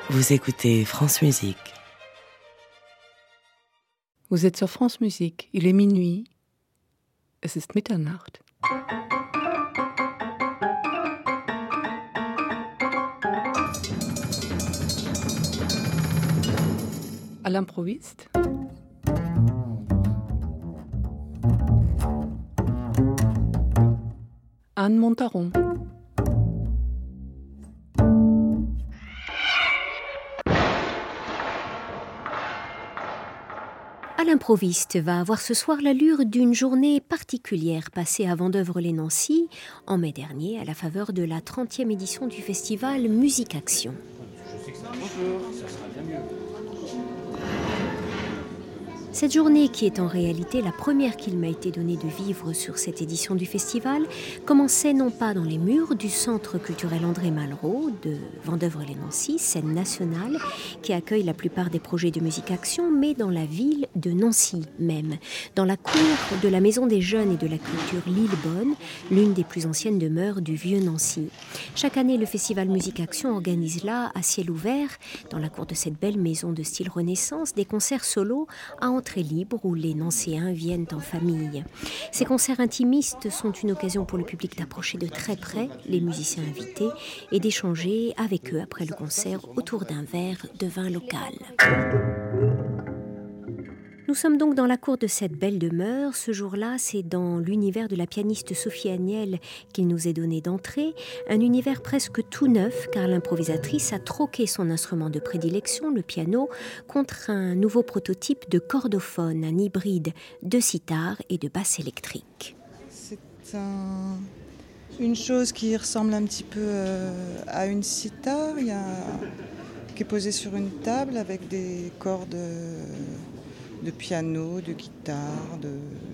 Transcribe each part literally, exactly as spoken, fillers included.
Vous écoutez France Musique. Vous êtes sur France Musique. Il est minuit. Es ist Mitternacht. À l'improviste. Anne Montaron. À l'improviste va avoir ce soir l'allure d'une journée particulière passée à Vendeuvre-lès-Nancy en mai dernier à la faveur de la trentième édition du festival Musique Action. Bonjour, ça sera bien mieux. Cette journée, qui est en réalité la première qu'il m'a été donné de vivre sur cette édition du festival, commençait non pas dans les murs du Centre culturel André Malraux de Vendeuvre-lès-Nancy, scène nationale, qui accueille la plupart des projets de Musique Action, mais dans la ville de Nancy même, dans la cour de la Maison des Jeunes et de la Culture Lillebonne, l'une des plus anciennes demeures du vieux Nancy. Chaque année, le festival Musique Action organise là, à ciel ouvert, dans la cour de cette belle maison de style Renaissance, des concerts solos à entrée libre où les Nancéens viennent en famille. Ces concerts intimistes sont une occasion pour le public d'approcher de très près les musiciens invités et d'échanger avec eux après le concert autour d'un verre de vin local. Nous sommes donc dans la cour de cette belle demeure. Ce jour-là, c'est dans l'univers de la pianiste Sophie Agnel qu'il nous est donné d'entrer. Un univers presque tout neuf, car l'improvisatrice a troqué son instrument de prédilection, le piano, contre un nouveau prototype de cordophone, un hybride de sitar et de basse électrique. C'est un... une chose qui ressemble un petit peu euh, à une sitar, il y a... qui est posée sur une table avec des cordes... Euh... de piano, de guitare, de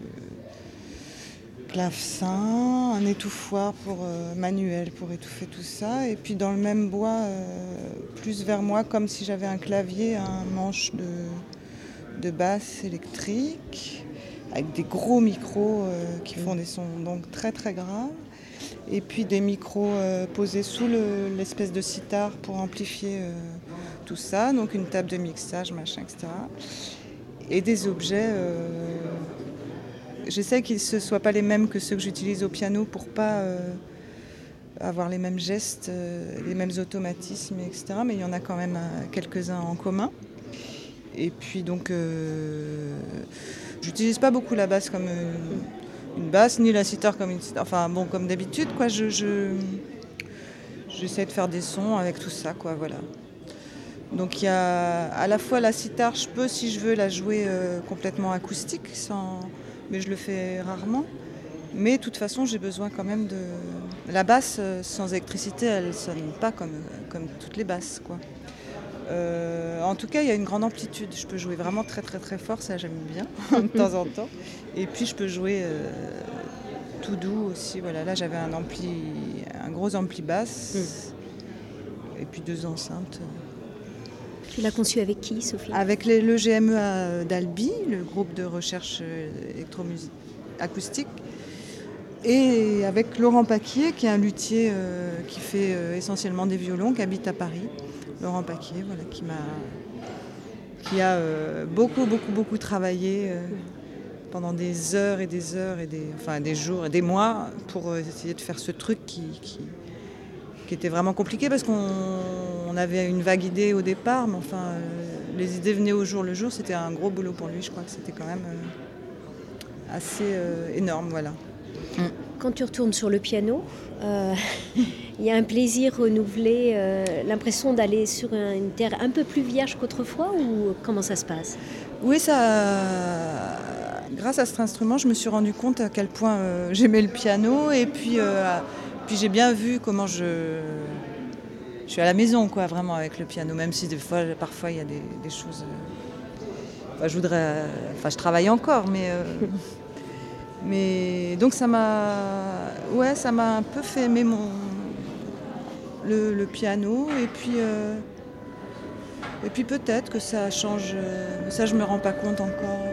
clavecin, un étouffoir pour euh, manuel pour étouffer tout ça. Et puis dans le même bois, euh, plus vers moi, comme si j'avais un clavier, un manche de, de basse électrique, avec des gros micros euh, qui font des sons donc très très graves. Et puis des micros euh, posés sous le, l'espèce de sitar pour amplifier euh, tout ça. Donc une table de mixage, machin, et cetera. Et des objets, euh, j'essaie qu'ils ne soient pas les mêmes que ceux que j'utilise au piano pour ne pas euh, avoir les mêmes gestes, euh, les mêmes automatismes, et cetera. Mais il y en a quand même euh, quelques-uns en commun. Et puis donc, euh, j'utilise pas beaucoup la basse comme une, une basse, ni la sitar comme une sitar. Enfin bon, comme d'habitude, quoi. Je, je, j'essaie de faire des sons avec tout ça, quoi, voilà. Donc il y a à la fois la sitar, je peux si je veux la jouer euh, complètement acoustique, sans... mais je le fais rarement. Mais de toute façon j'ai besoin quand même de... La basse euh, sans électricité elle ne sonne pas comme, comme toutes les basses, quoi. Euh, en tout cas il y a une grande amplitude, je peux jouer vraiment très très très fort, ça j'aime bien de temps en temps. Et puis je peux jouer euh, tout doux aussi, voilà. Là j'avais un ampli, un gros ampli basse mmh. Et puis deux enceintes. Tu l'as conçu avec qui, Sophie ? Avec les, le G M E d'Albi, le groupe de recherche électromusique acoustique, et avec Laurent Paquier, qui est un luthier euh, qui fait euh, essentiellement des violons, qui habite à Paris. Laurent Paquier, voilà, qui m'a, qui a euh, beaucoup, beaucoup, beaucoup travaillé euh, pendant des heures et des heures et des, enfin des jours et des mois pour euh, essayer de faire ce truc qui, qui qui était vraiment compliqué parce qu'on on avait une vague idée au départ, mais enfin, euh, les idées venaient au jour le jour, c'était un gros boulot pour lui, je crois que c'était quand même euh, assez euh, énorme, voilà. Quand tu retournes sur le piano, euh, il y a un plaisir renouvelé, euh, l'impression d'aller sur un, une terre un peu plus vierge qu'autrefois, ou comment ça se passe ? Oui, ça... grâce à cet instrument, je me suis rendu compte à quel point euh, j'aimais le piano, et puis... Euh, Puis j'ai bien vu comment je, je suis à la maison, quoi, vraiment avec le piano, même si des fois, parfois il y a des, des choses. Euh... Enfin, je voudrais, enfin, je travaille encore, mais euh... mais donc ça m'a, ouais, ça m'a un peu fait aimer mon le, le piano, et puis euh... et puis peut-être que ça change. Ça, je me rends pas compte encore.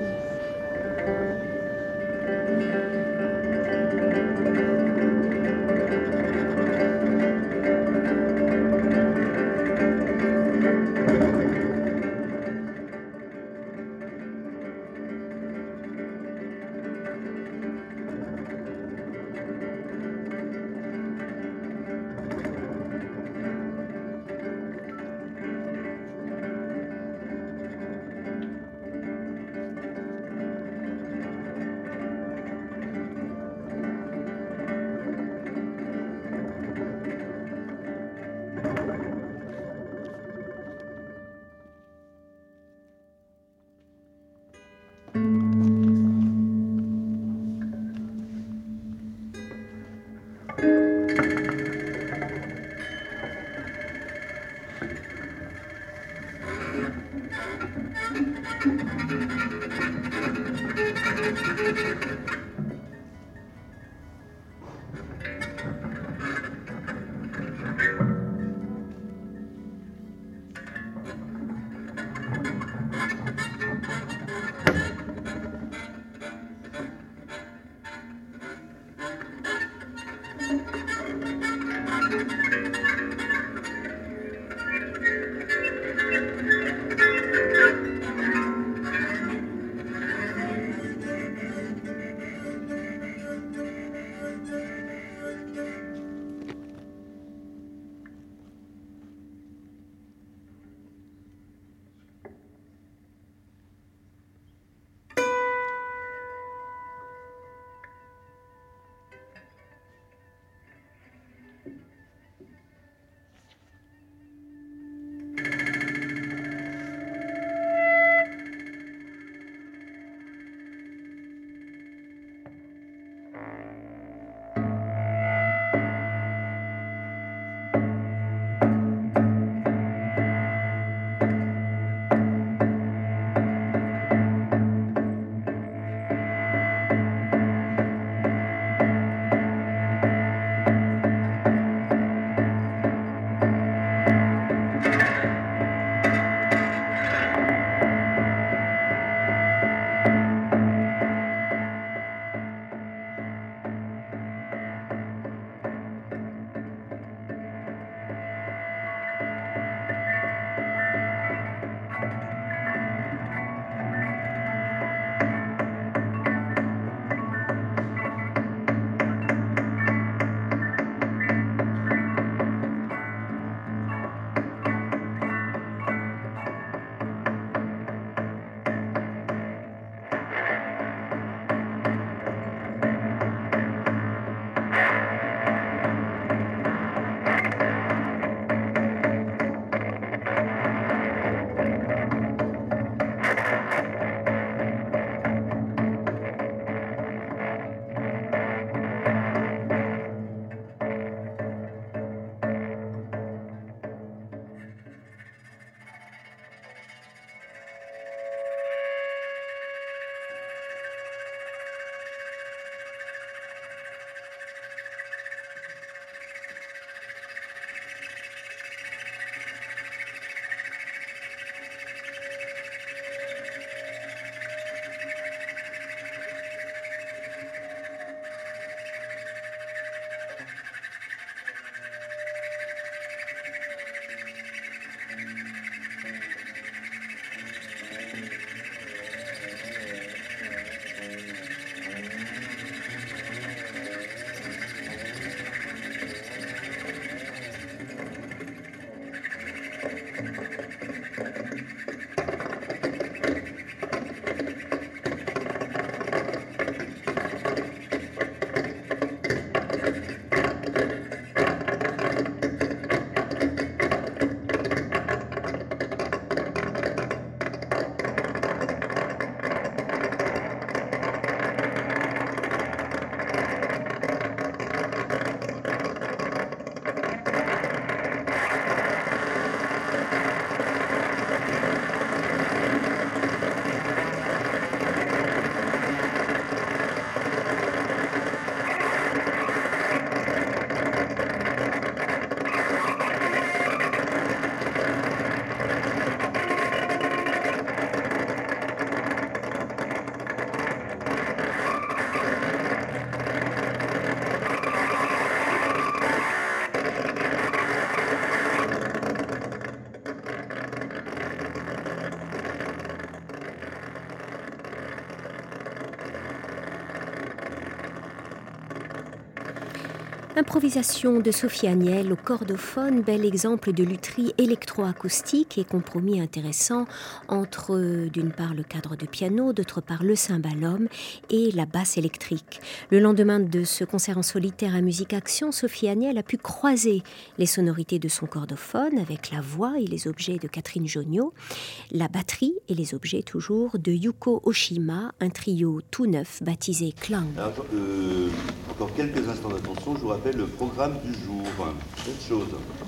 Improvisation de Sophie Agnel au cordophone, bel exemple de lutherie électroacoustique et compromis intéressant entre, d'une part, le cadre de piano, d'autre part, le cymbalum et la basse électrique. Le lendemain de ce concert en solitaire à Musique Action, Sophie Agnel a pu croiser les sonorités de son cordophone avec la voix et les objets de Catherine Jonio, la batterie et les objets toujours de Yuko Oshima, un trio tout neuf baptisé Klang. Alors, euh, encore quelques instants d'attention, je vous rappelle le programme du jour. Cette chose.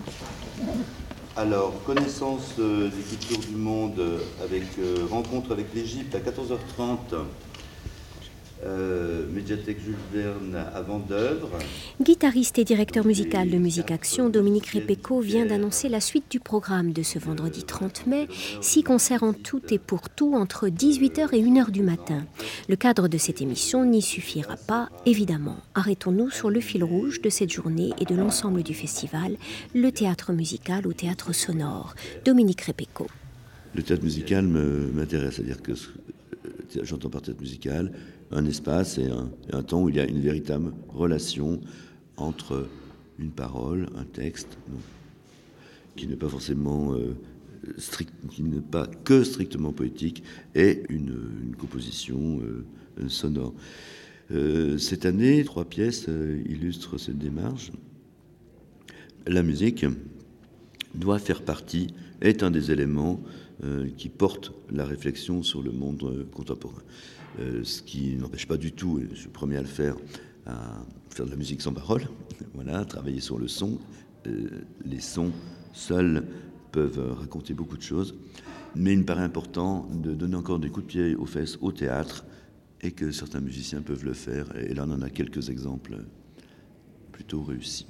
Alors, connaissance euh, des cultures du monde avec euh, rencontre avec l'Égypte à quatorze heures trente. euh, médiathèque Jules Verne à Vendeuvre. Guitariste et directeur musical de Musique Action, Dominique Repecco vient d'annoncer la suite du programme de ce vendredi trente mai, six concerts en tout et pour tout entre dix-huit heures et une heure du matin. Le cadre de cette émission n'y suffira pas, évidemment. Arrêtons-nous sur le fil rouge de cette journée et de l'ensemble du festival, le théâtre musical au théâtre sonore. Dominique Repecco. Le théâtre musical me, m'intéresse, c'est-à-dire que j'entends par théâtre musical un espace et un, et un temps où il y a une véritable relation entre une parole, un texte, non, qui n'est pas forcément euh, strict, qui n'est pas que strictement poétique, et une, une composition euh, sonore. Euh, cette année, trois pièces euh, illustrent cette démarche. La musique doit faire partie, est un des éléments euh, qui portent la réflexion sur le monde euh, contemporain. Euh, ce qui n'empêche pas du tout, et je suis le premier à le faire, à faire de la musique sans parole, voilà, travailler sur le son. Euh, les sons seuls peuvent raconter beaucoup de choses, mais il me paraît important de donner encore des coups de pied aux fesses au théâtre, et que certains musiciens peuvent le faire, et là on en a quelques exemples plutôt réussis.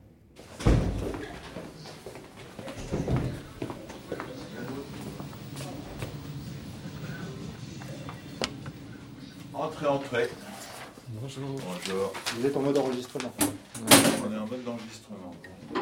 Entrez, entrez. Bonjour. Bonjour. Vous êtes en mode enregistrement. On est en mode d'enregistrement.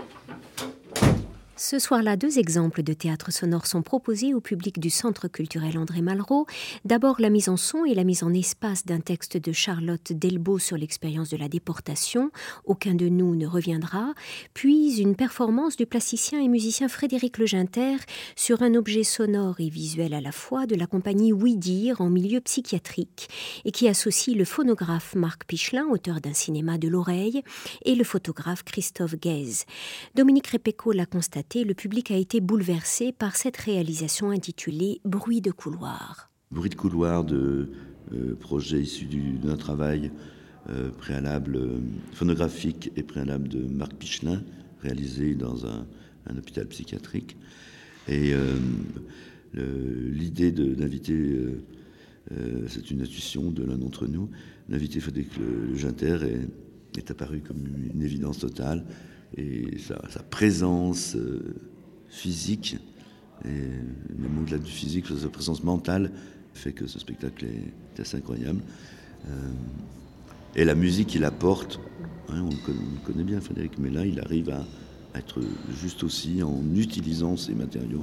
Ce soir-là, deux exemples de théâtre sonore sont proposés au public du Centre culturel André Malraux. D'abord, la mise en son et la mise en espace d'un texte de Charlotte Delbos sur l'expérience de la déportation, Aucun de nous ne reviendra, puis une performance du plasticien et musicien Frédéric Leginter sur un objet sonore et visuel à la fois de la compagnie Oui Dire en milieu psychiatrique et qui associe le phonographe Marc Pichelin, auteur d'un cinéma de l'oreille, et le photographe Christophe Guèze. Dominique Repecco l'a constaté, le public a été bouleversé par cette réalisation intitulée « Bruit de couloir ». Bruit de couloir de euh, projet issu du, d'un travail euh, préalable, euh, phonographique et préalable de Marc Pichelin, réalisé dans un, un hôpital psychiatrique. Et euh, le, l'idée de, d'inviter, euh, euh, c'est une intuition de l'un d'entre nous, d'inviter Frédéric Leginter est, est apparu comme une évidence totale. Et sa, sa présence euh, physique, et même au-delà du physique, sa présence mentale fait que ce spectacle est, est assez incroyable. Euh, et la musique qu'il apporte, hein, on, le connaît, on le connaît bien Frédéric, mais là il arrive à, à être juste aussi en utilisant ces matériaux.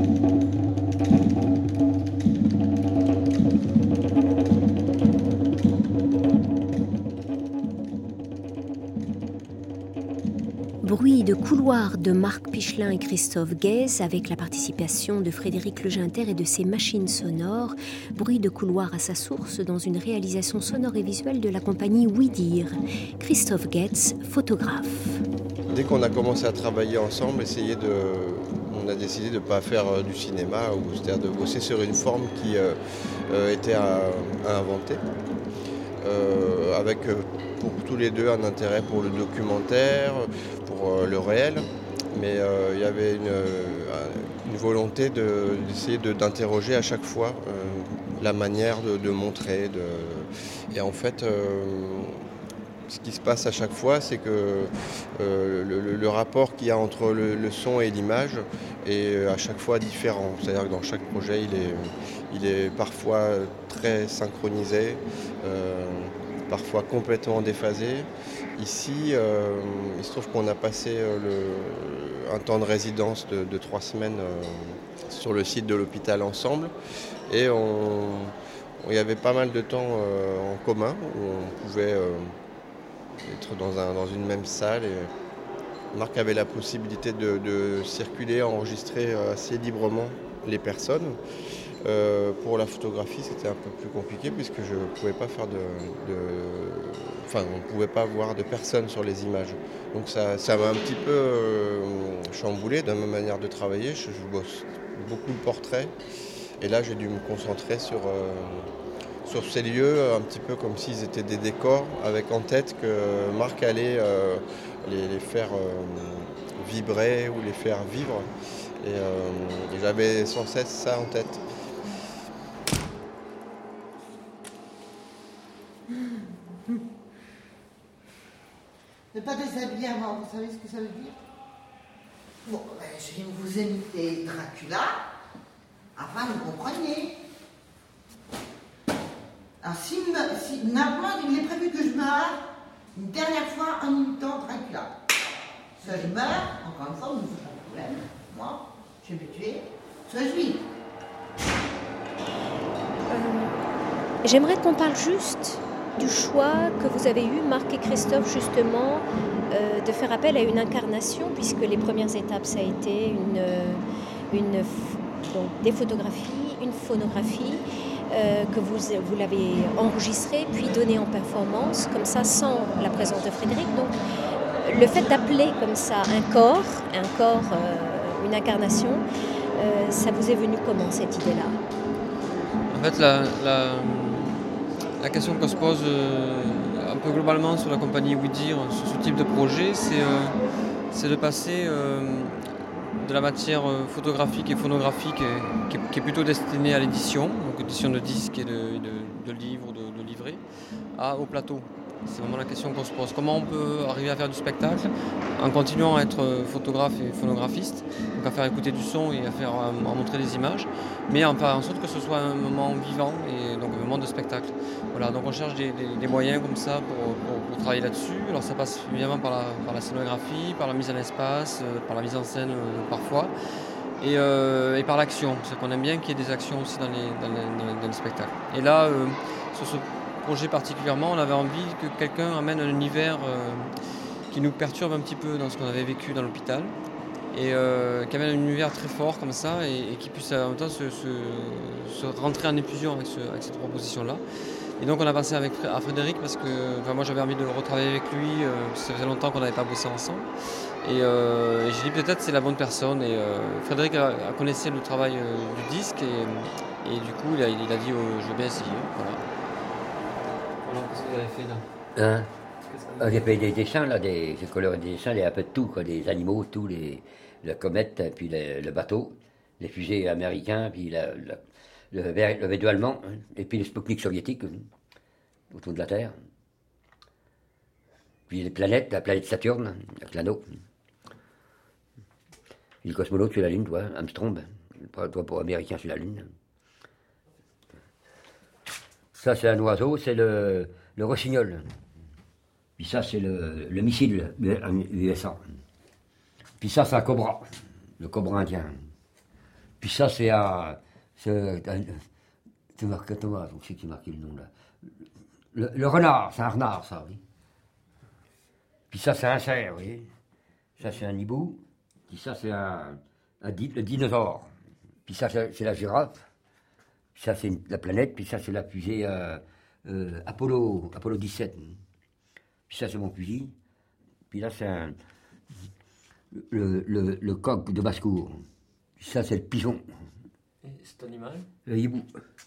Bruit de couloir de Marc Pichelin et Christophe Guèze avec la participation de Frédéric Leginter et de ses machines sonores. Bruit de couloir à sa source dans une réalisation sonore et visuelle de la compagnie Oui Dire. Christophe Guèze, photographe. Dès qu'on a commencé à travailler ensemble, essayer de, on a décidé de ne pas faire du cinéma, c'est-à-dire de bosser sur une forme qui euh, était à, à inventer. Euh, avec pour tous les deux un intérêt pour le documentaire, pour euh, le réel, mais euh, il y avait une, une volonté de, d'essayer de, d'interroger à chaque fois euh, la manière de, de montrer. De... Et en fait, euh, ce qui se passe à chaque fois, c'est que euh, le, le rapport qu'il y a entre le, le son et l'image est à chaque fois différent. C'est-à-dire que dans chaque projet, il est, il est parfois très synchronisé, euh, parfois complètement déphasé. Ici, euh, il se trouve qu'on a passé euh, le, un temps de résidence de, de trois semaines euh, sur le site de l'hôpital ensemble, et on, on, il y avait pas mal de temps euh, en commun où on pouvait euh, être dans, un, dans une même salle. Et Marc avait la possibilité de, de circuler, enregistrer assez librement les personnes. Euh, pour la photographie, c'était un peu plus compliqué puisque je ne pouvais pas faire de, de... Enfin, on ne pouvait pas voir de personnes sur les images. Donc ça, ça m'a un petit peu euh, chamboulé dans ma manière de travailler. Je, je bosse beaucoup de portraits. Et là, j'ai dû me concentrer sur, euh, sur ces lieux, un petit peu comme s'ils étaient des décors, avec en tête que Marc allait euh, les, les faire euh, vibrer ou les faire vivre. Et, euh, et j'avais sans cesse ça en tête. savez ce que ça veut dire? Bon, ben, je viens vous imiter Dracula, afin que vous compreniez. Alors, si, me, si maintenant, il est prévu que je meure une dernière fois en imitant Dracula. Soit je meurs, encore une fois, vous ne faites pas de problème. Moi, je vais me tuer, soit je vis. Euh, j'aimerais qu'on parle juste du choix que vous avez eu, Marc et Christophe, justement, euh, de faire appel à une incarnation, puisque les premières étapes, ça a été une, une, donc, des photographies, une phonographie, euh, que vous, vous l'avez enregistrée, puis donnée en performance, comme ça, sans la présence de Frédéric. Donc, le fait d'appeler comme ça un corps, un corps, euh, une incarnation, euh, ça vous est venu comment, cette idée-là? En fait, la, la, la question qu'on se pose euh, un peu globalement sur la compagnie Ouidir, sur ce type de projet, c'est euh, c'est de passer euh, de la matière photographique et phonographique et, qui, est, qui est plutôt destinée à l'édition, donc édition de disques et de, de, de livres, de, de livrets, à, au plateau. C'est vraiment la question qu'on se pose. Comment on peut arriver à faire du spectacle en continuant à être photographe et phonographiste, donc à faire écouter du son et à faire à montrer des images, mais en faire en sorte que ce soit un moment vivant et donc un moment de spectacle. Voilà, donc on cherche des, des, des moyens comme ça pour, pour, pour travailler là-dessus. Alors ça passe évidemment par la, par la scénographie, par la mise en espace, par la mise en scène euh, parfois, et, euh, et par l'action. C'est qu'on aime bien qu'il y ait des actions aussi dans les, dans les, dans les spectacles. Et là, euh, sur ce projet particulièrement, on avait envie que quelqu'un amène un univers euh, qui nous perturbe un petit peu dans ce qu'on avait vécu dans l'hôpital et euh, qui amène un univers très fort comme ça et, et qui puisse en même temps se, se, se rentrer en effusion avec, ce, avec cette proposition-là. Et donc on a pensé avec, à Frédéric parce que enfin, moi j'avais envie de retravailler avec lui, euh, ça faisait longtemps qu'on n'avait pas bossé ensemble. Et, euh, et j'ai dit peut-être c'est la bonne personne. Et euh, Frédéric a, a connaissait le travail euh, du disque et, et du coup il a, il a dit oh, je vais bien essayer. Voilà. Qu'est-ce que vous avez fait là? Hein? Ah, j'ai fait des dessins, là, des, j'ai coloré des dessins, des, un peu de tout, quoi, des animaux, tout, les, la comète, puis le, le bateau, les fusées américains, puis la, la, le, le vaisseau allemand, hein, et puis le Sputnik soviétique hein, autour de la Terre. Puis les planètes, la planète Saturne, avec l'anneau. Puis le cosmonaute sur la Lune, toi, Armstrong, toi pour américain sur la Lune. Ça, c'est un oiseau, c'est le, le rossignol. Puis ça, c'est le, le missile U S A. Puis ça, c'est un cobra, le cobra indien. Puis ça, c'est un... C'est marqué Thomas, donc c'est qui marqué le nom là. Le, le renard, c'est un renard, ça, oui. Puis ça, c'est un cerf, oui. Ça, c'est un hibou. Puis ça, c'est un, un di, le dinosaure. Puis ça, c'est la girafe. Puis ça, c'est la planète. Puis ça, c'est la fusée euh, euh, Apollo, Apollo dix-sept. Puis ça, c'est mon fusil. Puis là, c'est un, le, le, le coq de basse-cour. Puis ça, c'est le pigeon. Et cet animal? Le hibou.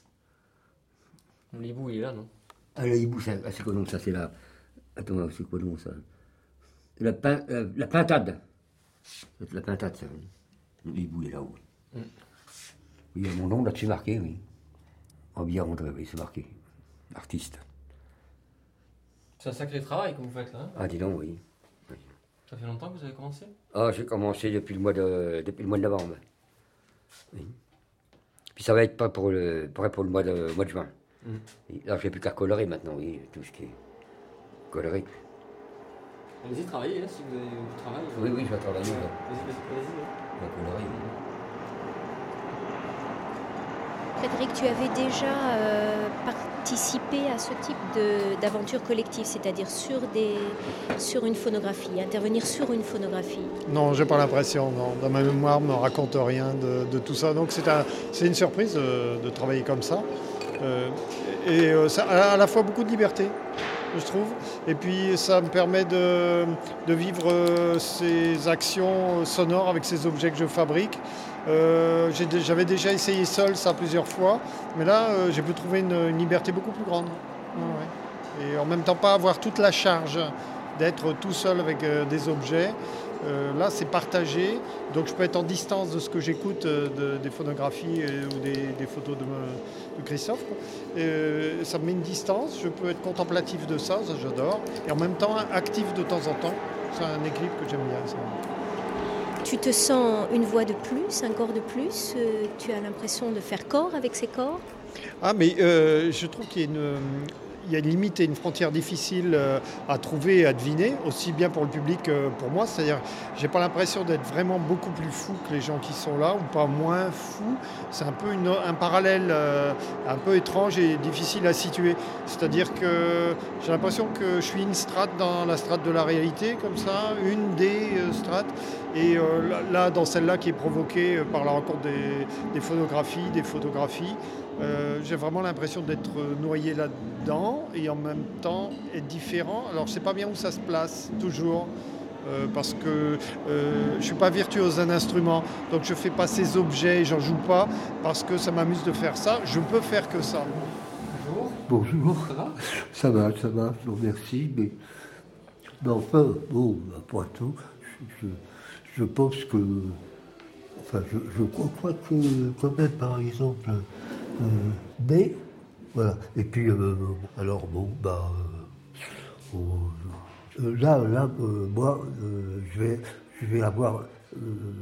Le hibou, il est là, non? Ah, le hibou, c'est quoi donc ça? C'est la... Attends, c'est quoi donc ça? La, pin, euh, la pintade. C'est la pintade, ça. Le hibou, il est là-haut. Mm. Il y a mon nom là-dessus marqué, oui. En bien André, oui, c'est marqué. Artiste. C'est un sacré travail que vous faites là. Hein? Ah, dis donc, oui. oui. Ça fait longtemps que vous avez commencé? Ah, j'ai commencé depuis le mois de, depuis le mois de novembre. Oui. Puis ça va être pas pour le, pour, pour le mois de, mois de juin. Mm. Et là, je n'ai plus qu'à colorer maintenant, oui, tout ce qui est coloré. Allez-y, travaillez, hein, si vous avez du travail. Oui, oui, je vais travailler. Ouais. Allez-y, allez-y. Je vais colorer. Frédéric, tu avais déjà euh, participé à ce type d'aventure collective, c'est-à-dire sur, des, sur une phonographie, intervenir sur une phonographie? Non, j'ai pas l'impression, non. Dans ma mémoire, ne me raconte rien de, de tout ça. Donc c'est un, une surprise de, de travailler comme ça. Euh, et euh, ça a à la fois beaucoup de liberté, je trouve. Et puis ça me permet de, de vivre euh, ces actions sonores avec ces objets que je fabrique. Euh, J'avais déjà essayé seul ça plusieurs fois, mais là euh, j'ai pu trouver une, une liberté beaucoup plus grande. Ouais, ouais. Et en même temps pas avoir toute la charge d'être tout seul avec euh, des objets. Euh, là c'est partagé, donc je peux être en distance de ce que j'écoute, euh, de, des phonographies euh, ou des, des photos de, de Christophe. Euh, ça me met une distance, je peux être contemplatif de ça, ça j'adore, et en même temps actif de temps en temps. C'est un équilibre que j'aime bien. Ça. Tu te sens une voix de plus, un corps de plus euh, tu as l'impression de faire corps avec ces corps? Ah, mais euh, je trouve qu'il y a une... Il y a une limite et une frontière difficile à trouver et à deviner, aussi bien pour le public que pour moi. C'est-à-dire, j'ai pas l'impression d'être vraiment beaucoup plus fou que les gens qui sont là, ou pas moins fou. C'est un peu une, un parallèle euh, un peu étrange et difficile à situer. C'est-à-dire que j'ai l'impression que je suis une strate dans la strate de la réalité, comme ça, une des euh, strates. Et euh, là, dans celle-là qui est provoquée par la rencontre des, des photographies, des photographies, Euh, j'ai vraiment l'impression d'être noyé là-dedans et en même temps être différent. Alors je ne sais pas bien où ça se place, toujours, euh, parce que euh, je ne suis pas virtuose d'un instrument, donc je ne fais pas ces objets, j'en joue pas, parce que ça m'amuse de faire ça. Je ne peux faire que ça. Bonjour. Bonjour. Ça va? Ça va, ça va, je vous remercie. Mais, mais enfin, bon, après tout, je, je pense que... Enfin, je, je crois que quand même, par exemple... Euh, mais, voilà. Et puis, euh, alors, bon, bah, euh, euh, là, là, euh, moi, euh, je vais, je vais avoir euh,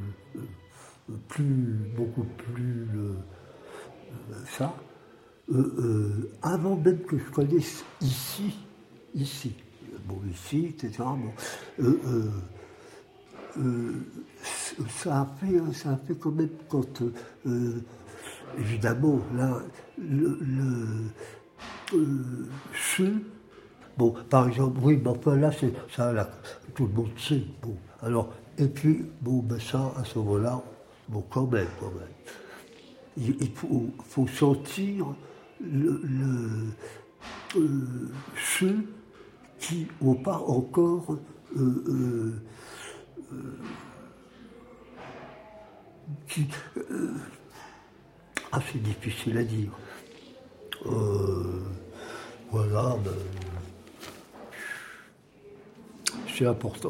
plus, beaucoup plus euh, ça, euh, euh, avant même que je connaisse ici, ici, bon, ici, et cetera. Bon, euh, euh, euh, ça a fait, ça a fait quand même quand. Euh, Évidemment, là, le, le euh, ce, bon, par exemple, oui, mais enfin là, c'est ça, là, tout le monde sait. Bon, alors, et puis, bon, ben ça, à ce moment-là, bon, quand même, quand même, il, il faut, faut sentir le, le euh, ceux qui n'ont pas encore euh, euh, euh, qui euh, Ah, c'est difficile à dire. Euh, voilà, ben, c'est important.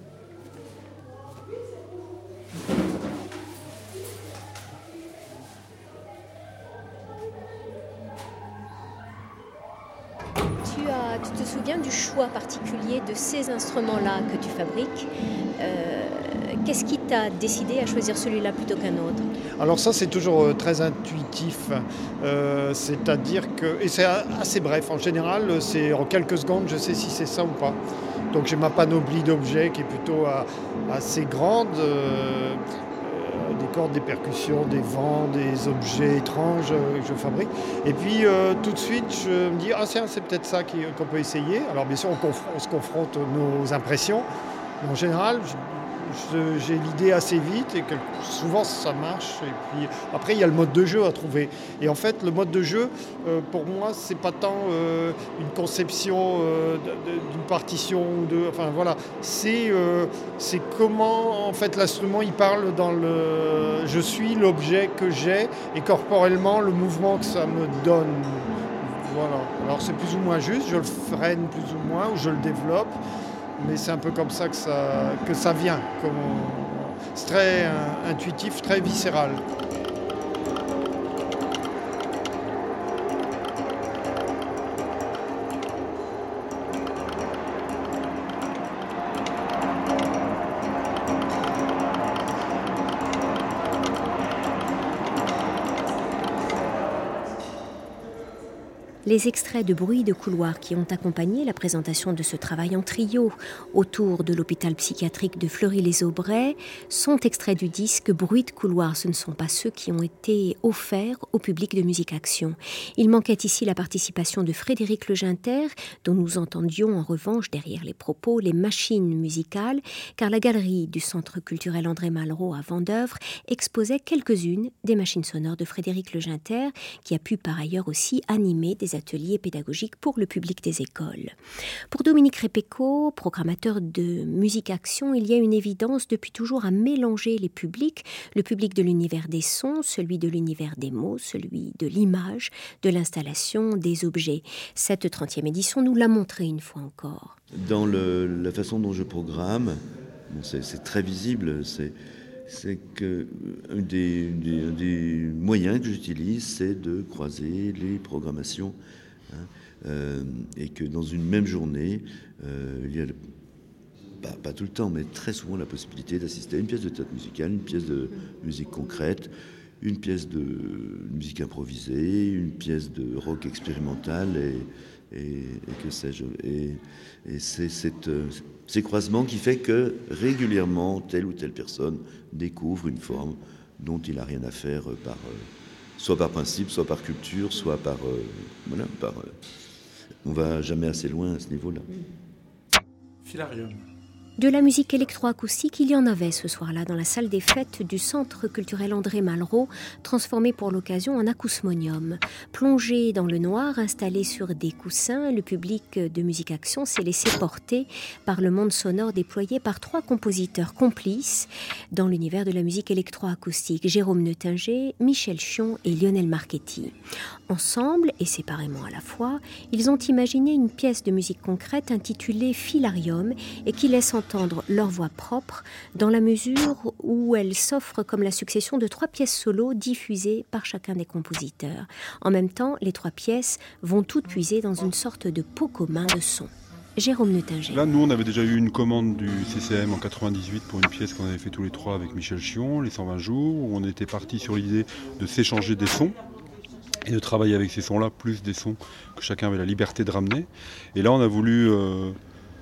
Tu, as, tu te souviens du choix particulier de ces instruments-là que tu fabriques? euh, Qu'est-ce qui t'a décidé à choisir celui-là plutôt qu'un autre? Alors ça, c'est toujours euh, très intuitif, euh, c'est-à-dire que... Et c'est assez bref, en général, c'est en quelques secondes, je sais si c'est ça ou pas. Donc j'ai ma panoplie d'objets qui est plutôt à, assez grande, euh, euh, des cordes, des percussions, des vents, des objets étranges euh, que je fabrique. Et puis euh, tout de suite, je me dis, ah tiens, c'est peut-être ça qui, qu'on peut essayer. Alors bien sûr, on, conf- on se confronte nos impressions, mais en général... Je, Je, j'ai l'idée assez vite et que souvent ça marche. Et puis après, il y a le mode de jeu à trouver. Et en fait, le mode de jeu, euh, pour moi, c'est pas tant euh, une conception euh, de, de, d'une partition ou de. Enfin voilà, c'est euh, c'est comment en fait l'instrument il parle dans le. Je suis l'objet que j'ai et corporellement le mouvement que ça me donne. Voilà. Alors c'est plus ou moins juste. Je le freine plus ou moins ou je le développe. Mais c'est un peu comme ça que ça, que ça vient. Comme on... C'est très euh, intuitif, très viscéral. Les extraits de bruits de couloir qui ont accompagné la présentation de ce travail en trio autour de l'hôpital psychiatrique de Fleury-les-Aubrais sont extraits du disque Bruits de couloir. Ce ne sont pas ceux qui ont été offerts au public de Musique Action. Il manquait ici la participation de Frédéric Leginter, dont nous entendions en revanche derrière les propos les machines musicales, car la galerie du Centre culturel André Malraux à Vendeuvre exposait quelques-unes des machines sonores de Frédéric Leginter, qui a pu par ailleurs aussi animer des ateliers pédagogiques pour le public des écoles. Pour Dominique Repecco, programmateur de Musique Action, il y a une évidence depuis toujours à mélanger les publics, le public de l'univers des sons, celui de l'univers des mots, celui de l'image, de l'installation, des objets. Cette trentième édition nous l'a montré une fois encore. Dans le, la façon dont je programme, bon, c'est, c'est très visible, c'est... c'est que un des, des, un des moyens que j'utilise, c'est de croiser les programmations. Hein, euh, et que dans une même journée, euh, il y a pas, pas tout le temps, mais très souvent la possibilité d'assister à une pièce de théâtre musical, une pièce de musique concrète, une pièce de musique improvisée, une pièce de rock expérimental et, et, et que sais-je. Et, et c'est cette, ces croisements qui fait que régulièrement, telle ou telle personne découvre une forme dont il n'a rien à faire par, soit par principe, soit par culture, soit par... Voilà, par on va jamais assez loin à ce niveau-là. Filarium. De la musique électroacoustique, il y en avait ce soir-là dans la salle des fêtes du Centre culturel André Malraux, transformé pour l'occasion en acousmonium. Plongé dans le noir, installé sur des coussins, le public de Musique Action s'est laissé porter par le monde sonore déployé par trois compositeurs complices dans l'univers de la musique électroacoustique, Jérôme Neutinger, Michel Chion et Lionel Marchetti. Ensemble, et séparément à la fois, ils ont imaginé une pièce de musique concrète intitulée Filarium et qui laisse entendre leur voix propre dans la mesure où elle s'offre comme la succession de trois pièces solo diffusées par chacun des compositeurs. En même temps, les trois pièces vont toutes puiser dans une sorte de pot commun de son. Jérôme Neutinger. Là, nous, on avait déjà eu une commande du C C M en quatre-vingt-dix-huit pour une pièce qu'on avait fait tous les trois avec Michel Chion, Les cent vingt jours, où on était parti sur l'idée de s'échanger des sons et de travailler avec ces sons-là, plus des sons que chacun avait la liberté de ramener. Et là, on a voulu euh,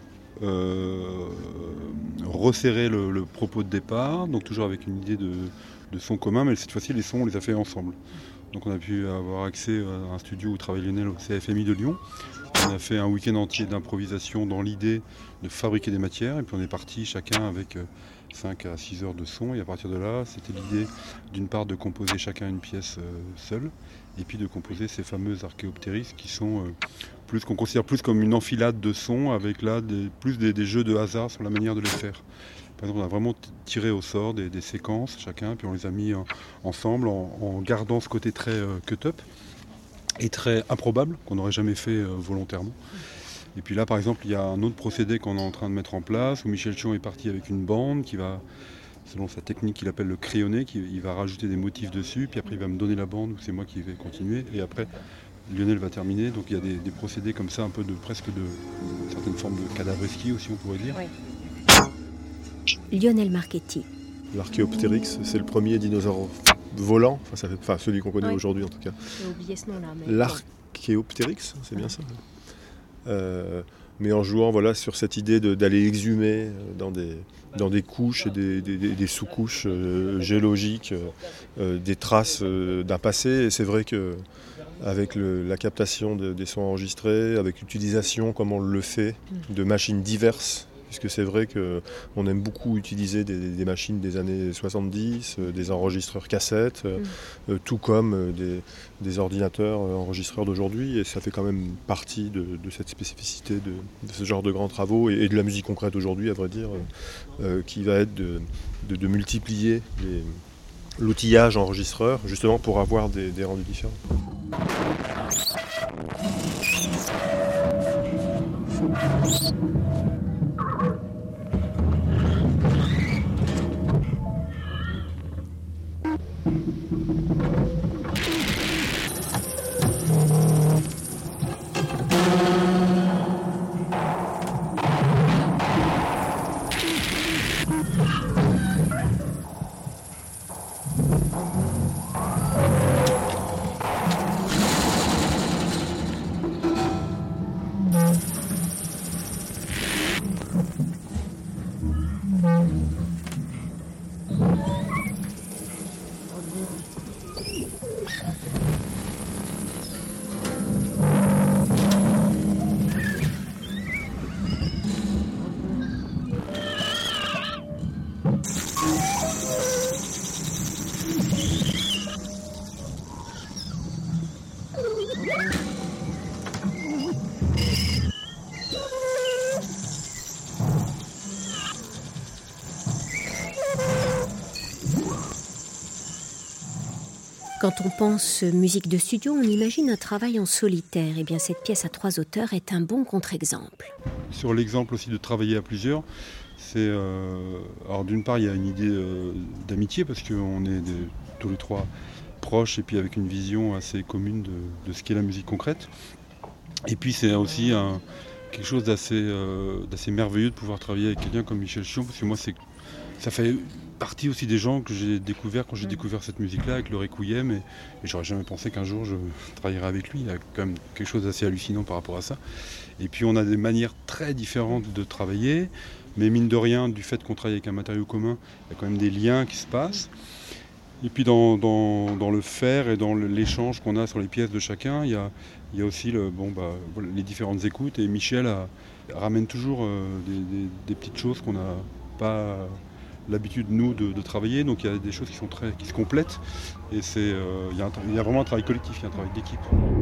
euh, resserrer le, le propos de départ, donc toujours avec une idée de, de son commun, mais cette fois-ci, les sons, on les a fait ensemble. Donc on a pu avoir accès à un studio où travaille Lionel au C F M I de Lyon. On a fait un week-end entier d'improvisation dans l'idée de fabriquer des matières, et puis on est parti chacun avec cinq à six heures de son, et à partir de là, c'était l'idée d'une part de composer chacun une pièce seule, et puis de composer ces fameuses archéoptéris qui sont euh, plus qu'on considère plus comme une enfilade de sons, avec là des, plus des, des jeux de hasard sur la manière de les faire. Par exemple, on a vraiment tiré au sort des, des séquences chacun, puis on les a mis en, ensemble en, en gardant ce côté très euh, cut-up et très improbable qu'on n'aurait jamais fait euh, volontairement. Et puis là, par exemple, il y a un autre procédé qu'on est en train de mettre en place, où Michel Chion est parti avec une bande qui va, selon sa technique qu'il appelle le crayonné, qui, il va rajouter des motifs dessus, puis après il va me donner la bande, c'est moi qui vais continuer, et après Lionel va terminer. Donc il y a des, des procédés comme ça, un peu de presque de certaines formes de cadavreski aussi, on pourrait dire. Oui. Lionel Marchetti. L'archéoptérix, c'est le premier dinosaure volant, enfin, ça fait, enfin celui qu'on connaît oui. aujourd'hui en tout cas. J'ai oublié ce nom-là. Mais... L'archéoptérix, c'est bien ça. Euh, mais en jouant voilà, sur cette idée de, d'aller exhumer dans des, dans des couches et des, des, des sous-couches euh, géologiques, euh, des traces euh, d'un passé. Et c'est vrai qu'avec la captation de, des sons enregistrés, avec l'utilisation, comme on le fait, de machines diverses, puisque c'est vrai qu'on aime beaucoup utiliser des, des machines des années soixante-dix, euh, des enregistreurs cassettes, euh, mm. euh, tout comme euh, des, des ordinateurs euh, enregistreurs d'aujourd'hui, et ça fait quand même partie de, de cette spécificité de, de ce genre de grands travaux, et, et de la musique concrète aujourd'hui, à vrai dire, euh, euh, qui va être de, de, de multiplier les, l'outillage enregistreur, justement pour avoir des, des rendus différents. Quand on pense musique de studio, on imagine un travail en solitaire. Eh bien, cette pièce à trois auteurs est un bon contre-exemple. Sur l'exemple aussi de travailler à plusieurs, c'est euh, alors d'une part il y a une idée euh, d'amitié parce qu'on est des, tous les trois proches et puis avec une vision assez commune de, de ce qu'est la musique concrète. Et puis c'est aussi un, quelque chose d'assez, euh, d'assez merveilleux de pouvoir travailler avec quelqu'un comme Michel Chion, parce que moi, c'est, ça fait partie aussi des gens que j'ai découvert quand j'ai mmh. découvert cette musique-là avec le Requiem, et, et j'aurais jamais pensé qu'un jour je travaillerais avec lui. Il y a quand même quelque chose d'assez hallucinant par rapport à ça. Et puis on a des manières très différentes de travailler, mais mine de rien, du fait qu'on travaille avec un matériau commun, il y a quand même des liens qui se passent. Et puis dans, dans, dans le faire et dans le, l'échange qu'on a sur les pièces de chacun, il y a, il y a aussi le, bon, bah, les différentes écoutes. Et Michel a, ramène toujours euh, des, des, des petites choses qu'on n'a pas l'habitude, nous, de, de travailler. Donc il y a des choses qui, sont très, qui se complètent. Et c'est, euh, il y a un, il y a vraiment un travail collectif, il y a un travail d'équipe.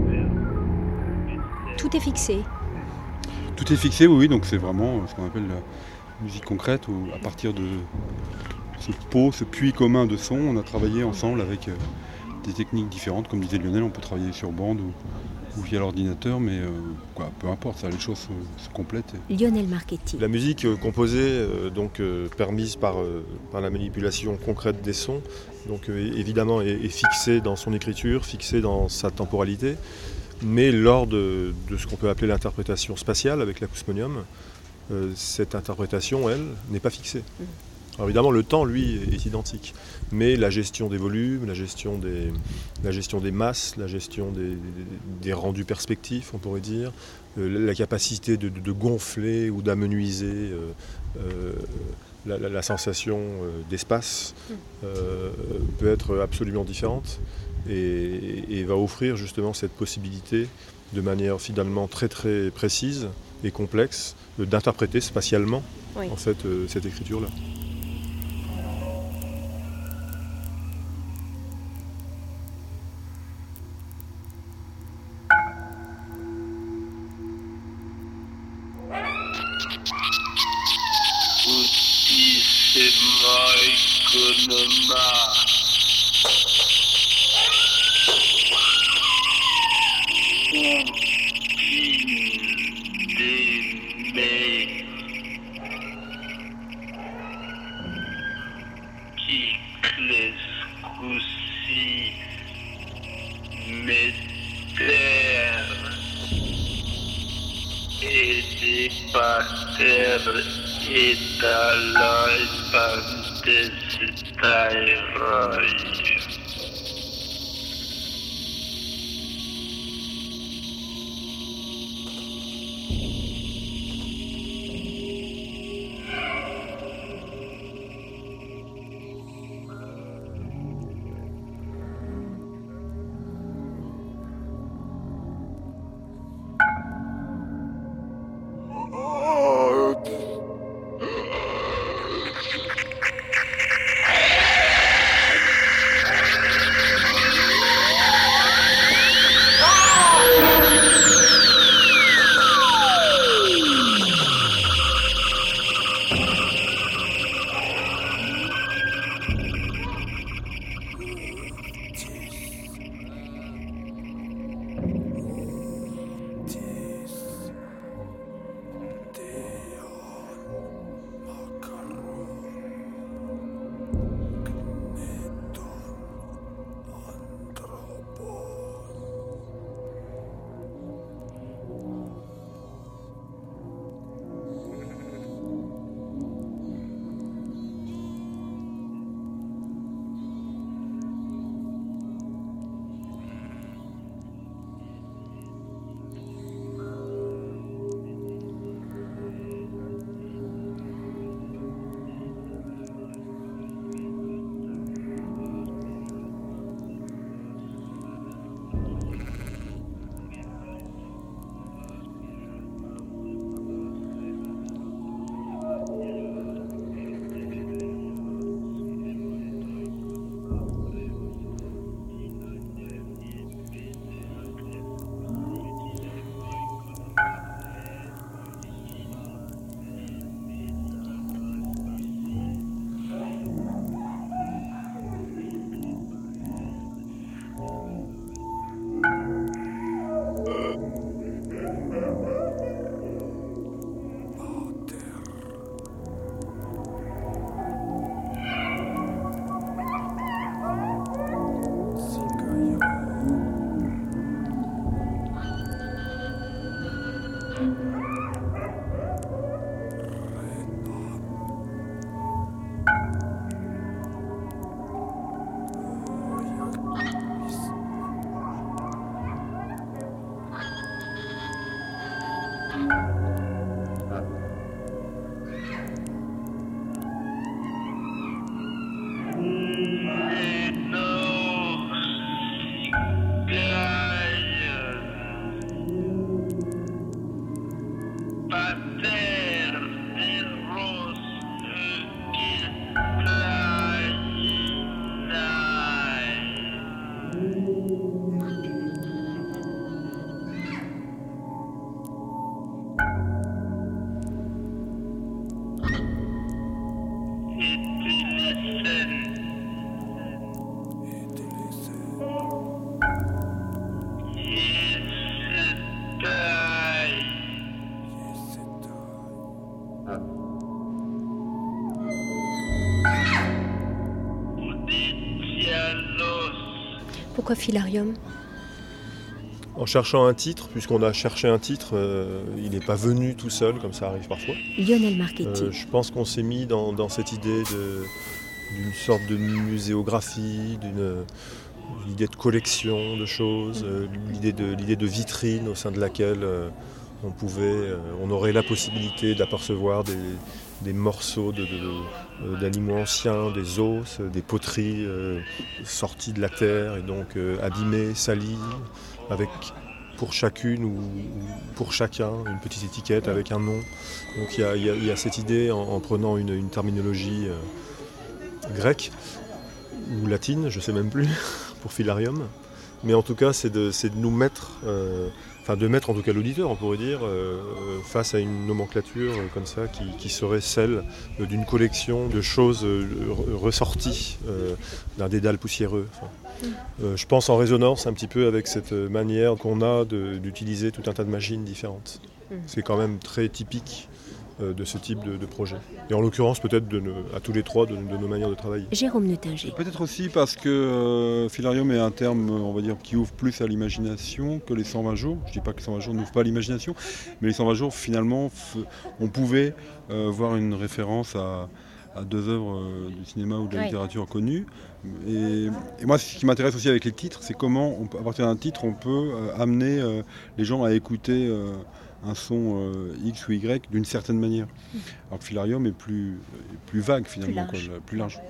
Tout est fixé. Tout est fixé, oui. Donc c'est vraiment ce qu'on appelle la musique concrète, où à partir de ce pot, ce puits commun de son, on a travaillé ensemble avec euh, des techniques différentes. Comme disait Lionel, on peut travailler sur bande ou, ou via l'ordinateur, mais euh, quoi, peu importe, ça, les choses se, se complètent. Et... Lionel Marchetti. La musique euh, composée, euh, donc euh, permise par, euh, par la manipulation concrète des sons, donc euh, évidemment est, est fixée dans son écriture, fixée dans sa temporalité, mais lors de, de ce qu'on peut appeler l'interprétation spatiale avec l'acousmonium, euh, cette interprétation, elle, n'est pas fixée. Alors évidemment, le temps, lui, est identique, mais la gestion des volumes, la gestion des, la gestion des masses, la gestion des, des rendus perspectifs, on pourrait dire, euh, la capacité de, de gonfler ou d'amenuiser euh, euh, la, la, la sensation euh, d'espace euh, peut être absolument différente et, et va offrir justement cette possibilité de manière finalement très très précise et complexe d'interpréter spatialement oui. en fait, euh, cette écriture-là. Pourquoi Filarium ? En cherchant un titre, puisqu'on a cherché un titre, euh, il n'est pas venu tout seul, comme ça arrive parfois. Lionel Marchetti. Euh, je pense qu'on s'est mis dans, dans cette idée de, d'une sorte de muséographie, d'une une idée de collection de choses, euh, l'idée, de, l'idée de vitrine au sein de laquelle euh, on pouvait, euh, on aurait la possibilité d'apercevoir des, des morceaux de, de, de, d'animaux anciens, des os, des poteries euh, sorties de la terre et donc euh, abîmées, salies, avec pour chacune ou, ou pour chacun une petite étiquette avec un nom. Donc il y a, y a, y a cette idée en, en prenant une, une terminologie euh, grecque ou latine, je ne sais même plus, pour Filarium. Mais en tout cas, c'est de, c'est de nous mettre, euh, enfin de mettre en tout cas l'auditeur, on pourrait dire, euh, face à une nomenclature euh, comme ça qui, qui serait celle euh, d'une collection de choses euh, ressorties euh, d'un dédale poussiéreux. Enfin, euh, je pense en résonance un petit peu avec cette manière qu'on a de, d'utiliser tout un tas de machines différentes. C'est quand même très typique euh, de ce type de, de projet. Et en l'occurrence, peut-être de, à tous les trois, de, de nos manières de travailler. Jérôme Neutinger. Peut-être aussi parce que euh, Filarium est un terme, on va dire, qui ouvre plus à l'imagination que les cent vingt jours. Je ne dis pas que les cent vingt jours n'ouvrent pas à l'imagination, mais les cent vingt jours, finalement, f- on pouvait euh, voir une référence à, à deux œuvres euh, du cinéma ou de la Oui. littérature connues. Et, et moi, ce qui m'intéresse aussi avec les titres, c'est comment, on peut, à partir d'un titre, on peut euh, amener euh, les gens à écouter euh, un son euh, X ou Y d'une certaine manière. Alors que Filarium est plus, est plus vague, finalement, Plus large. quoi, plus large.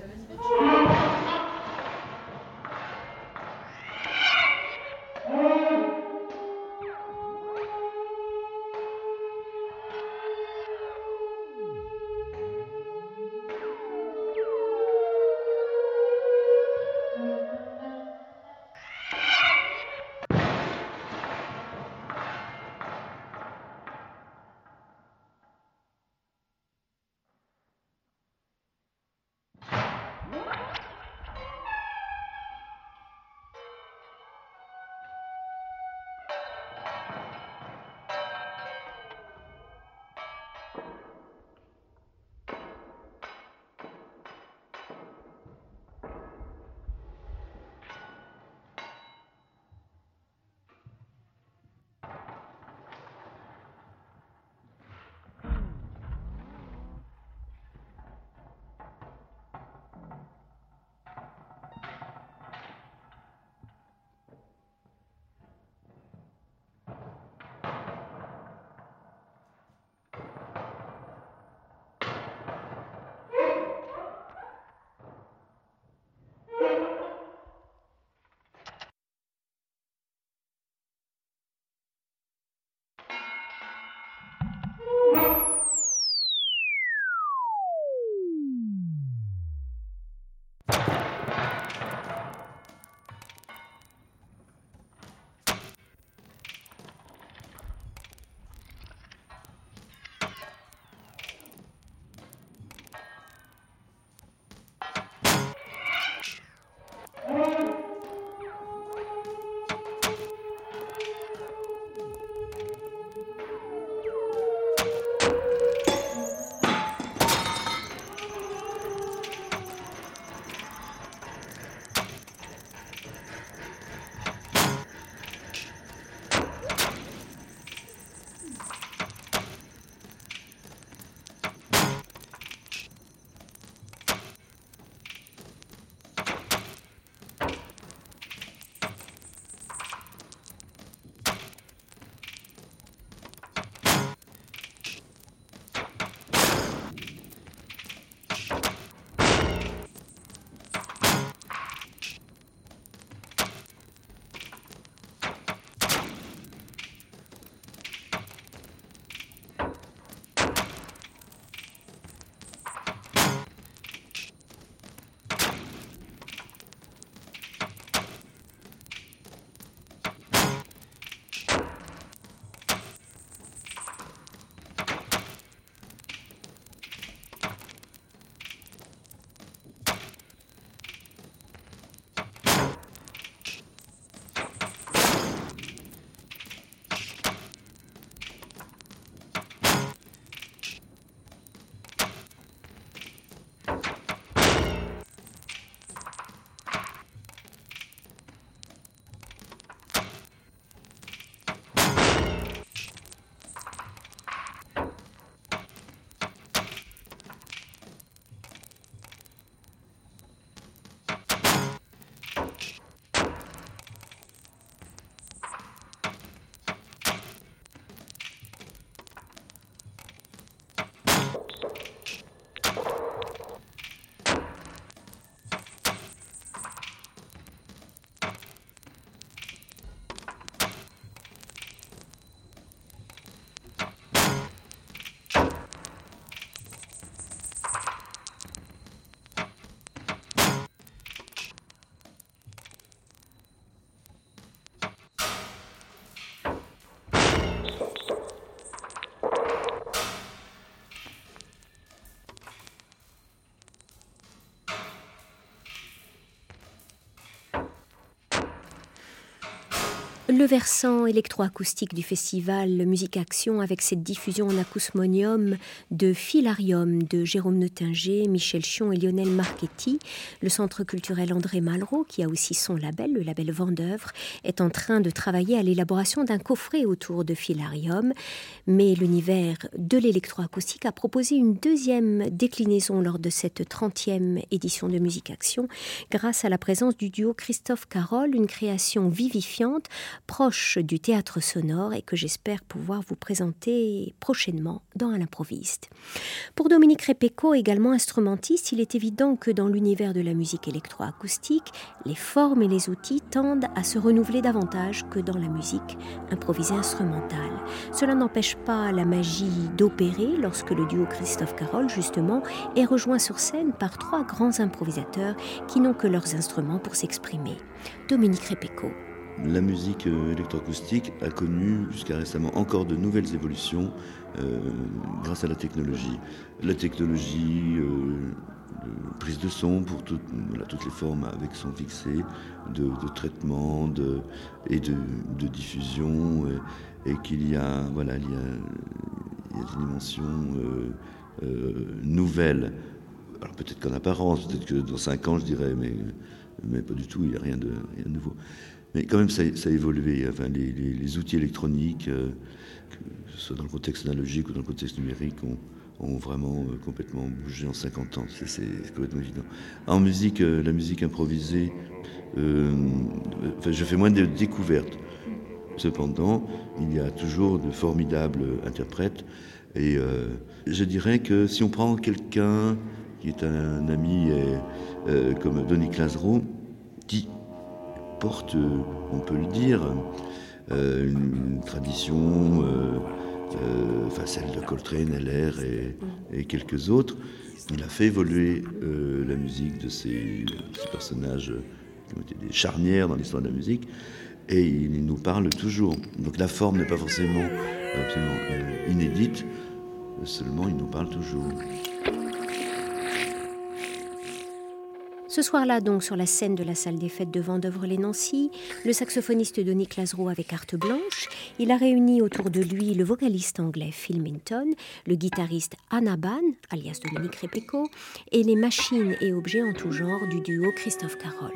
Le versant électroacoustique du festival Musique Action avec cette diffusion en acousmonium de Filarium de Jérôme Nottinger, Michel Chion et Lionel Marchetti. Le Centre culturel André Malraux, qui a aussi son label, le label Vendeuvre, est en train de travailler à l'élaboration d'un coffret autour de Filarium. Mais l'univers de l'électroacoustique a proposé une deuxième déclinaison lors de cette trentième édition de Musique Action grâce à la présence du duo Christophe Carol, une création vivifiante proche du théâtre sonore et que j'espère pouvoir vous présenter prochainement dans À l'improviste. Pour Dominique Repecco, également instrumentiste, il est évident que dans l'univers de la musique électroacoustique, les formes et les outils tendent à se renouveler davantage que dans la musique improvisée instrumentale. Cela n'empêche pas la magie d'opérer lorsque le duo Christophe Carol, justement, est rejoint sur scène par trois grands improvisateurs qui n'ont que leurs instruments pour s'exprimer. Dominique Repecco. La musique électroacoustique a connu jusqu'à récemment encore de nouvelles évolutions euh, grâce à la technologie. La technologie, euh, de prise de son pour tout, voilà, toutes les formes avec son fixé, de, de traitement de, et de, de diffusion, et, et qu'il y a, voilà, il y a, il y a des dimensions euh, euh, nouvelles. Alors peut-être qu'en apparence, peut-être que dans cinq ans je dirais, mais, mais pas du tout, il n'y a rien de, rien de nouveau. Mais quand même, ça, ça a évolué. Enfin, les, les, les outils électroniques, euh, que ce soit dans le contexte analogique ou dans le contexte numérique, ont, ont vraiment euh, complètement bougé en cinquante ans. C'est, c'est complètement évident. En musique, euh, la musique improvisée, euh, enfin, je fais moins de découvertes. Cependant, il y a toujours de formidables interprètes. Et euh, je dirais que si on prend quelqu'un qui est un, un ami et, euh, comme Denis Clasreau, qui porte, on peut le dire, euh, une tradition, euh, euh, enfin celle de Coltrane, Heller et, et quelques autres. Il a fait évoluer euh, la musique de ces, ces personnages qui ont été des charnières dans l'histoire de la musique, et il nous parle toujours. Donc la forme n'est pas forcément absolument euh, inédite, seulement il nous parle toujours. Ce soir-là, donc, sur la scène de la salle des fêtes de Vendeuvre-les-Nancy, le saxophoniste Denis Clasreau avec carte blanche, il a réuni autour de lui le vocaliste anglais Phil Minton, le guitariste Anna Bahn, alias Dominique Repecco, et les machines et objets en tout genre du duo Christophe Carol.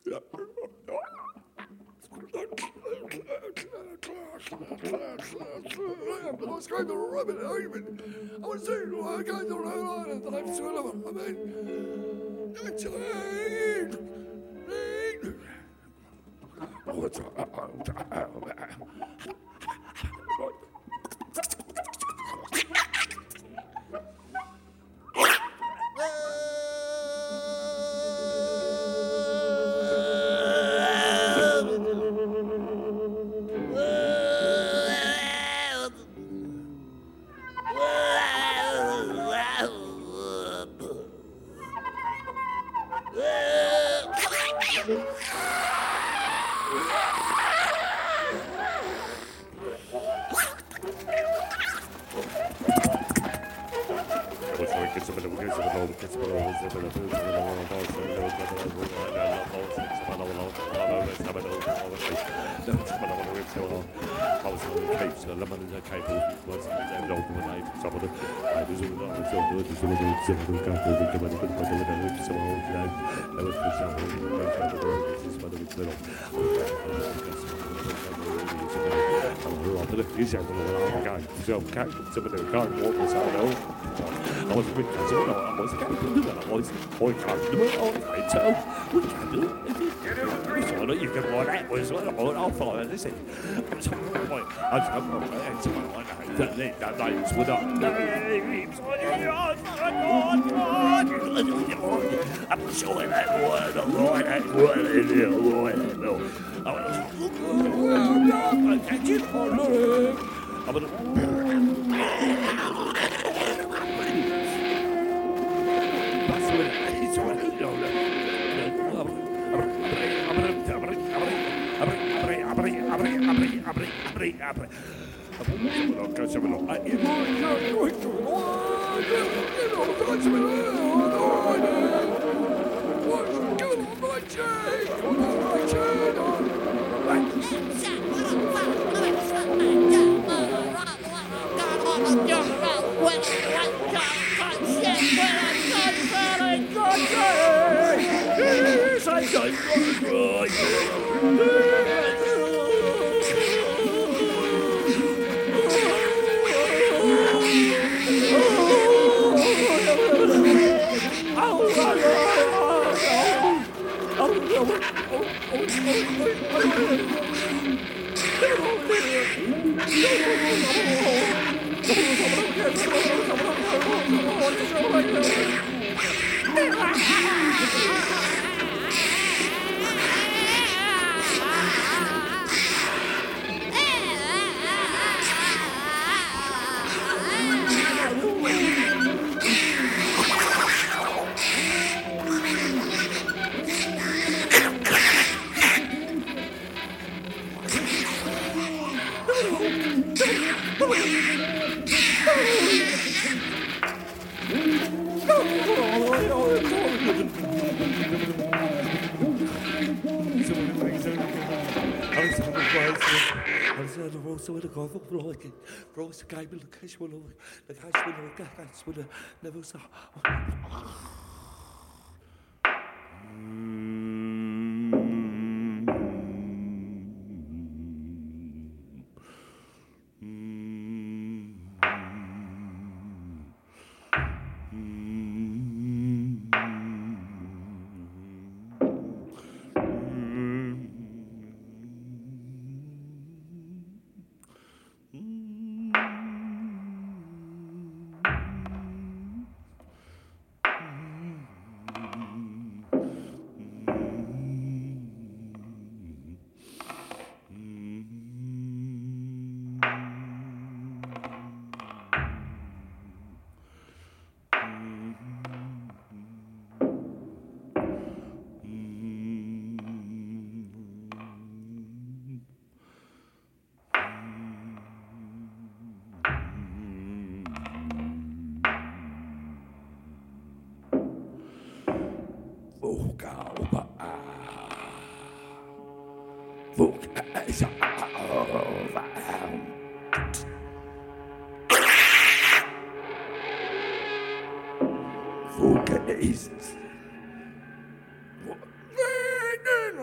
Vocalist.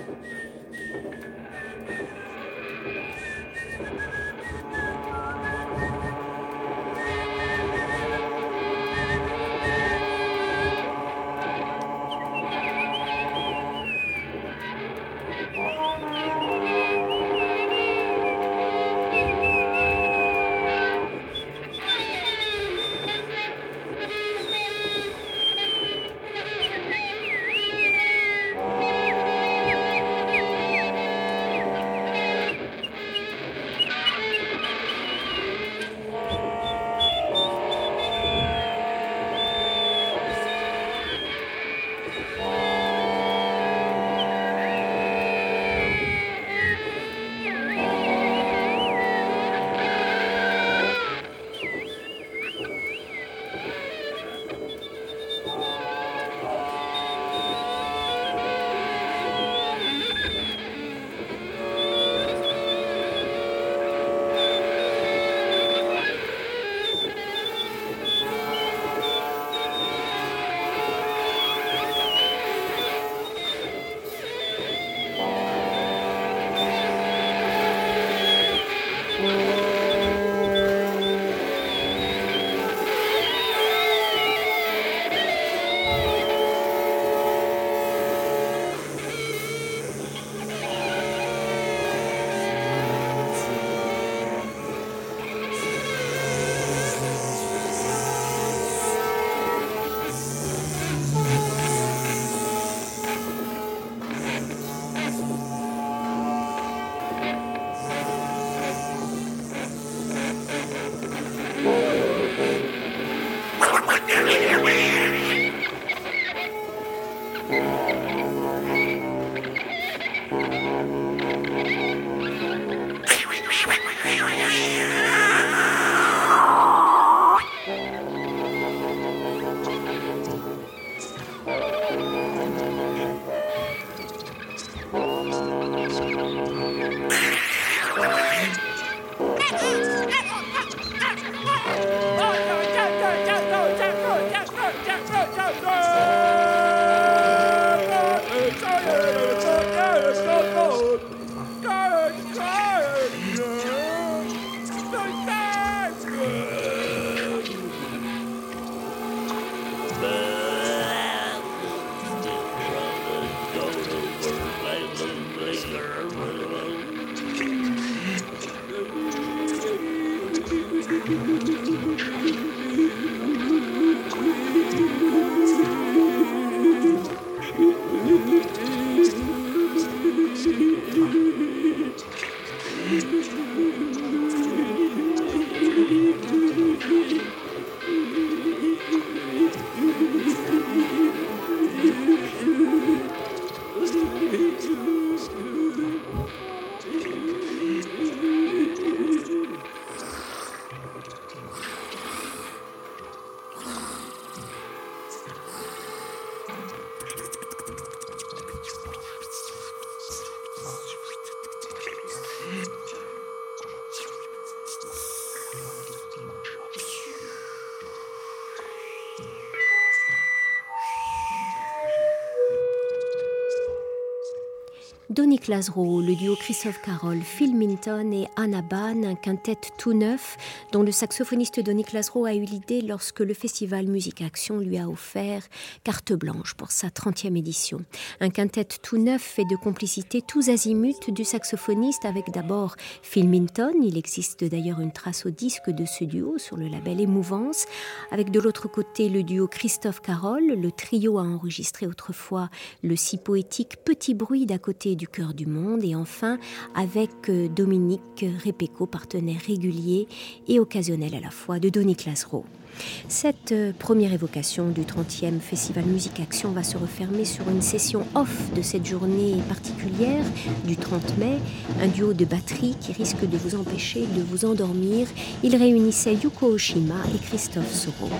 Donny Clasro, le duo Christophe Carol, Phil Minton et Anna Bahn, un quintet tout neuf dont le saxophoniste Donny Clasro a eu l'idée lorsque le festival Musique Action lui a offert carte blanche pour sa trentième édition. Un quintet tout neuf fait de complicité tous azimuts du saxophoniste avec d'abord Phil Minton, il existe d'ailleurs une trace au disque de ce duo sur le label Émouvance, avec de l'autre côté le duo Christophe Carol, le trio a enregistré autrefois le si poétique Petit bruit d'à côté du cœur du monde et enfin avec Dominique Repecco, partenaire régulier et occasionnel à la fois de Donny Clasro. Cette première évocation du trentième Festival Musique Action va se refermer sur une session off de cette journée particulière du trente mai, un duo de batterie qui risque de vous empêcher de vous endormir. Il réunissait Yuko Oshima et Christophe Soro.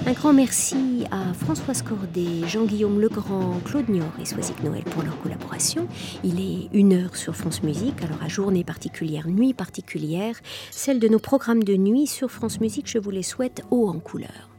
Un grand merci à Françoise Cordet, Jean-Guillaume Legrand, Claude Niort et Soisic Noël pour leur collaboration. Il est une heure sur France Musique, alors à journée particulière, nuit particulière, celle de nos programmes de nuit sur France Musique, je vous les souhaite haut en couleur.